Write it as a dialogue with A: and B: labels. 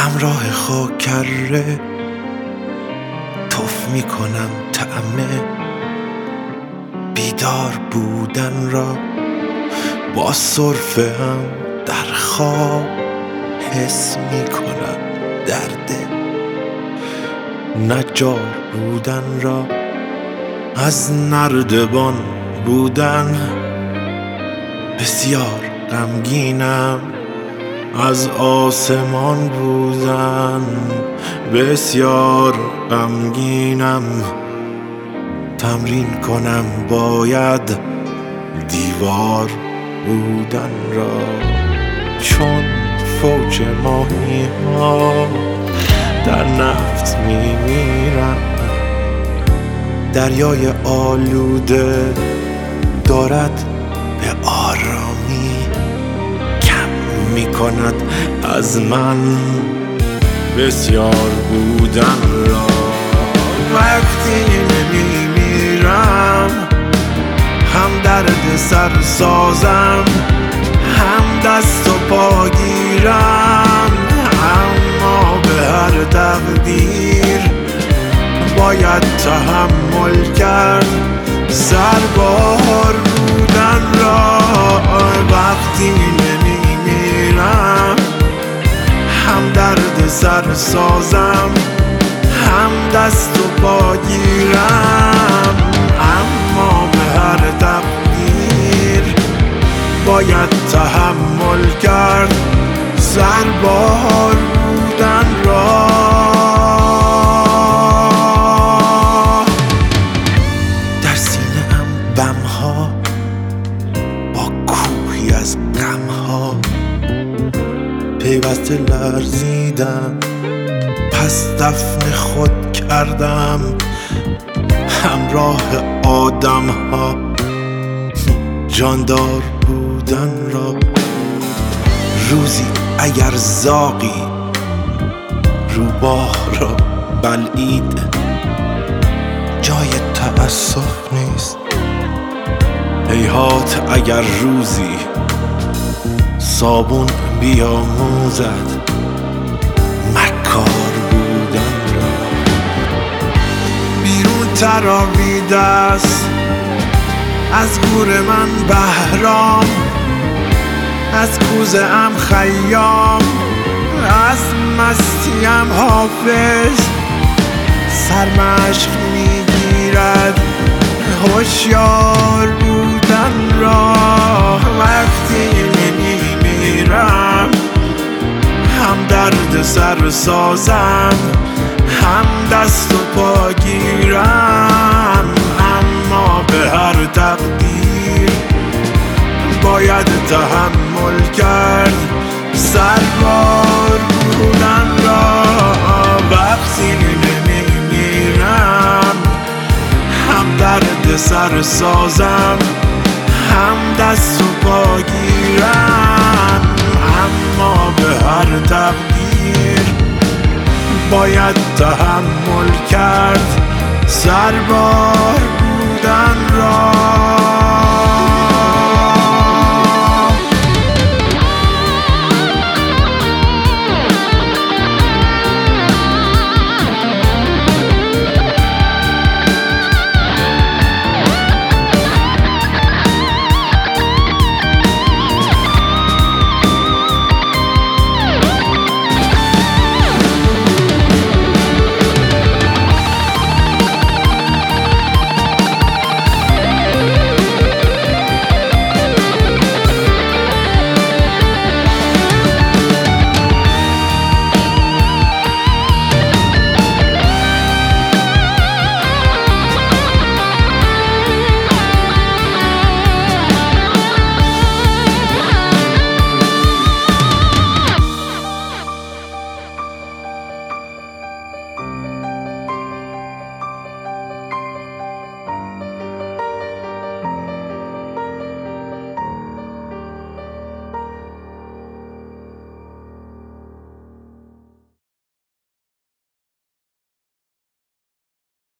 A: همراه خاکره تف میکنم طعم بیدار بودن را، با سرفه هم در خواب حس میکنم درد نجار بودن را. از نردبان بودن بسیار غمگینم، از آسمان بودن بسیار غمگینم. تمرین کنم باید دیوار بودن را، چون فوج ماهی ها در نفت میمیرم. دریای آلوده دارد به آرامی کم میکند از من بسیار بودن را. وقتی نمیمیرم هم درد سر سازم، هم دست و پا گیرم، اما به هر تقدیر باید تحمل کرد سربار بودن را. وقتی نمیمیرم هم درد سر سازم، هم دست و پا گیرم، اما به هر تقدیر باید تحمل کرد سربار بودن را. در سینه ام بمها با کوهی از غمها پیوسته لرزیدم، پس دفن خود کردم همراه آدم ها جاندار بودن را. روزی اگر زاغی روباه را بلعید جای تأسف نیست. هیهات اگر روزی صابون بیاموزد مکار بودن را. بیرون تراویده است از گور من بهرام، از کوزه ام خیام، از مستیم حافظ. سرمشق میگیرد هوشیار بودن را. وقتی نمیمیرم هم درد سر سازم، هم دست و پا گیرم، اما به هر تقدیر باید تحمل کرد سربار بودن را. وقتی نمیمیرم هم درد سر سازم، هم دست و پا گیرم، اما به هر تقدیر باید تحمل کرد سربار بودن را.